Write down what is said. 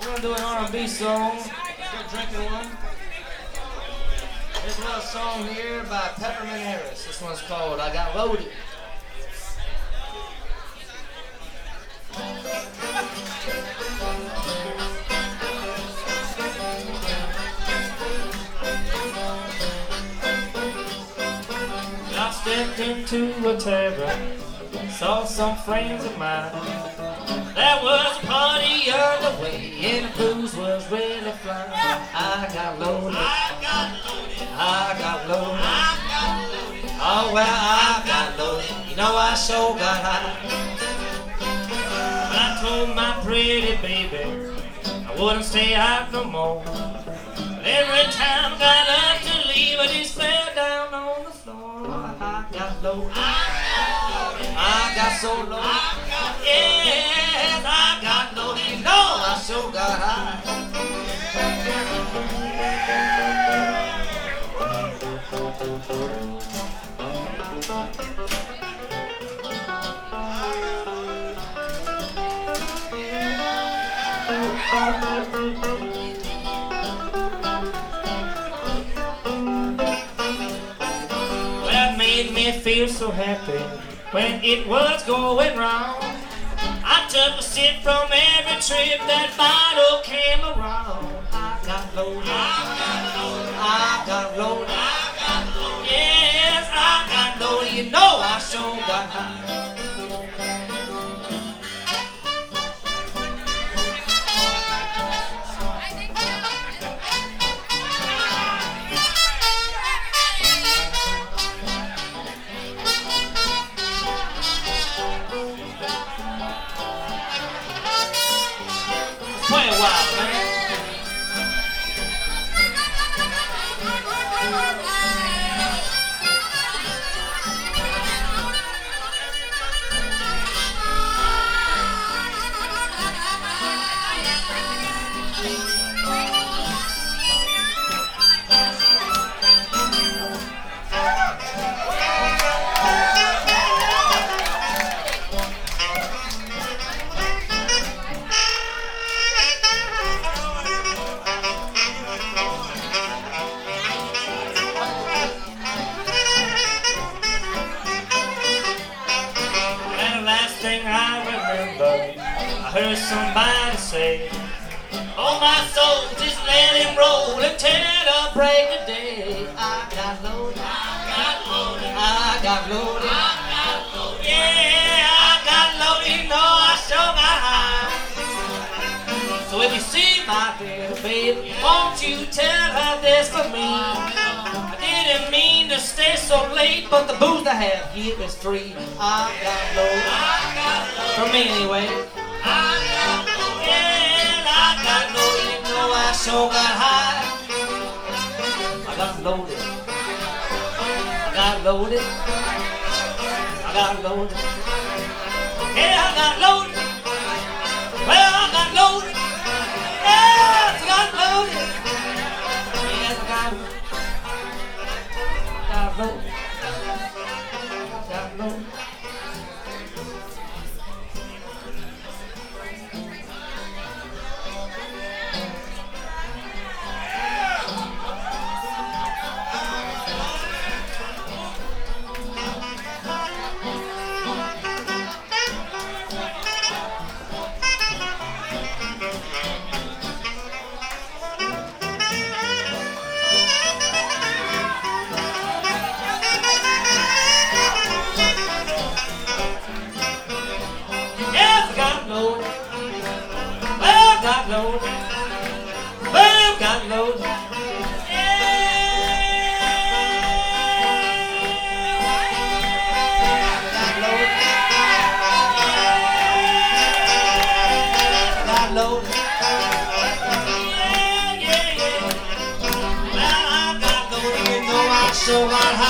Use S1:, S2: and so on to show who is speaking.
S1: gonna do an R&B song. Let's go drinking one. Here's a little song here by Peppermint Harris. This one's called I Got Loaded. I stepped into a tavern, saw some friends of mine. There was a party underway and the booze was really flying. I got loaded, I got loaded, oh well I got loaded, you know I sure got high. I told my pretty baby I wouldn't stay out no more. But every time I got up to leave I just fell down on the floor. I got loaded, I got so loaded, yes I got loaded, you know I sure got high. Well, it made me feel so happy when it was going wrong. I took a sip from every trip that bottle came around. I got loaded, I got loaded, yes I got loaded, you know I sure got high. Play a while, man. I remember I heard somebody say, oh my soul, just let him roll until the break of day. I got loaded, I got loaded, I got loaded, I got loaded, yeah I got loaded, you know I sure got high. So if you see my dear baby, won't you tell her this for me? I didn't mean to stay so late, but the booze I have here is free. I got loaded, for me anyway. I got loaded, yeah, I got loaded, you know I sure got high. I got loaded, I got loaded, I got loaded, yeah I got loaded, well I got loaded, yes I got loaded, yes I got loaded. Got loaded, got loaded. Got loaded, well got loaded, got loaded, yeah, yeah, yeah. Well I got loaded, you know I sure got high.